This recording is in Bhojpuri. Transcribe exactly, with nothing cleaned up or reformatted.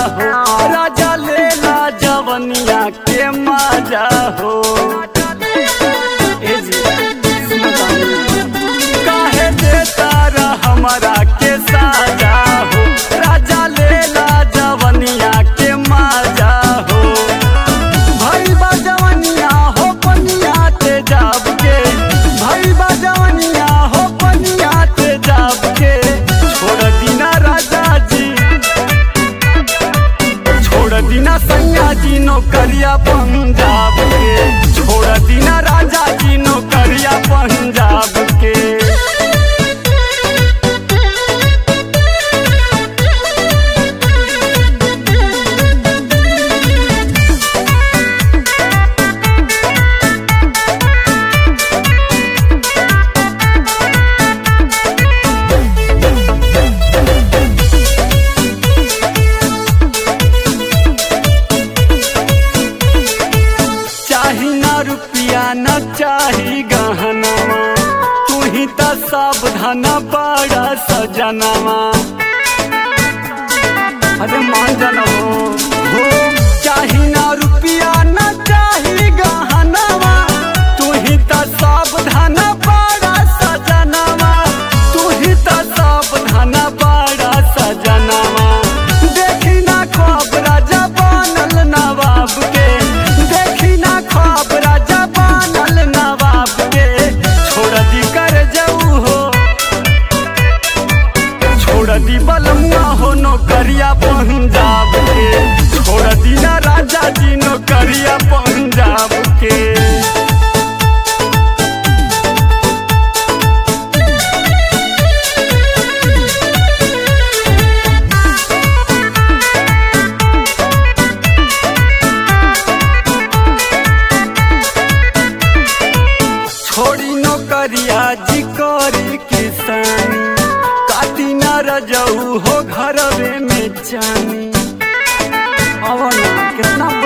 हो राजा लेला जवनिया के मजा हो। ए जी काहे देता रा हमारा के साजा हो राजा लेला जवनिया के मजा हो। भाई बा जवनिया हो पनिया ते जाब के भाई बा जवनिया हो पनिया ते जाब के छोड़ दीना राजा जी छोड़ दीना सैया जी नौकरिया पंजाब के छोड़ दीना राजा जी नौकरिया पंजाब के। चाही ना रुपया न चाही गहनवा तू ही तो सावधान बड़ा सजनवा। अरे मान जाना हो चाही ना रुपया न चाही गहनवा तू ही तो सावधान बड़ा सजनवा तू ही तो सावधान बड़ा सजनवा। देखी ना ख्वाब राजा बनल नवाब के देखी ना ख्वाब राजा बनल नवाब के छोड़ दी कर जाऊ हो छोड़ दी बलमुआ हो नौकरिया पंजाब के छोड़ दी ना राजा जी नौकरिया पंजाब के। छोड़ी नौकरिया जी करी किसानी काटी न रजऊ हो घरवे में जानी। अब कितना